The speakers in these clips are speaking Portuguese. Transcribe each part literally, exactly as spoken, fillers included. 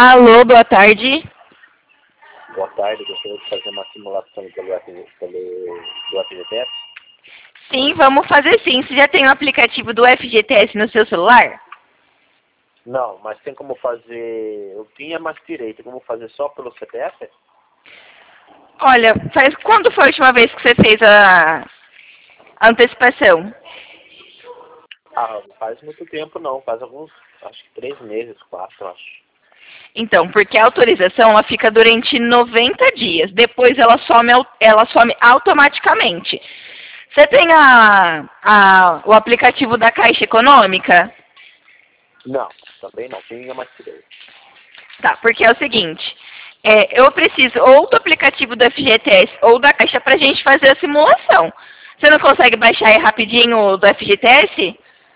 Alô, boa tarde. Boa tarde, gostaria de fazer uma simulação pelo, F- pelo do F G T S. Sim, vamos fazer sim. Você já tem o aplicativo do F G T S no seu celular? Não, mas tem como fazer... Eu tinha, mas tirei. Tem como fazer só pelo C P F? Olha, faz quando foi a última vez que você fez a, a antecipação? Ah, não faz muito tempo não. Faz alguns, acho que três meses, quatro, acho. Então, porque a autorização ela fica durante noventa dias. Depois ela some, au- ela some automaticamente. Você tem a, a, o aplicativo da Caixa Econômica? Não, também não. Tinha, mas tirei. Tá, porque é o seguinte, é, eu preciso ou do aplicativo do F G T S ou da Caixa pra gente fazer a simulação. Você não consegue baixar aí rapidinho o do F G T S?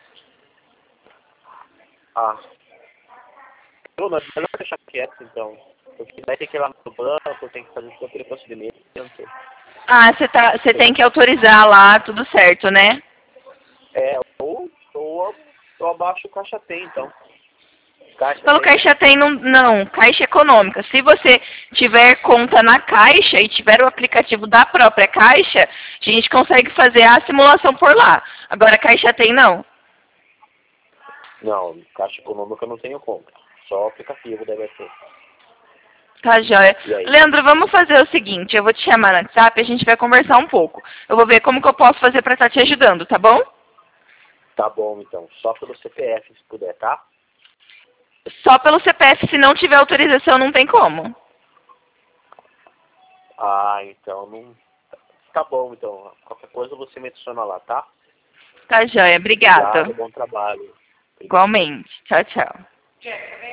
Ah, eu não, melhor deixar quieto, então. Porque daí tem que ir lá no banco, tem que fazer todo aquele procedimento. Ah, você tá, você tem que autorizar lá, tudo certo, né? É, ou, ou eu abaixo o Caixa Tem, então. Caixa Pelo Tem, né? Caixa tem, não, não, Caixa Econômica. Se você tiver conta na Caixa e tiver o aplicativo da própria Caixa, a gente consegue fazer a simulação por lá. Agora, Caixa tem, não. Não, Caixa Econômica eu não tenho conta. Só aplicativo deve ser. Tá, joia. E aí? Leandro, vamos fazer o seguinte, eu vou te chamar no WhatsApp e a gente vai conversar um pouco. Eu vou ver como que eu posso fazer pra estar te ajudando, tá bom? Tá bom, então. Só pelo C P F, se puder, tá? Só pelo C P F, se não tiver autorização, não tem como. Ah, então não... Tá bom, então. Qualquer coisa você me adiciona lá, tá? Tá, joia. Obrigado, Obrigada. bom trabalho. Obrigado. Igualmente. Tchau, tchau.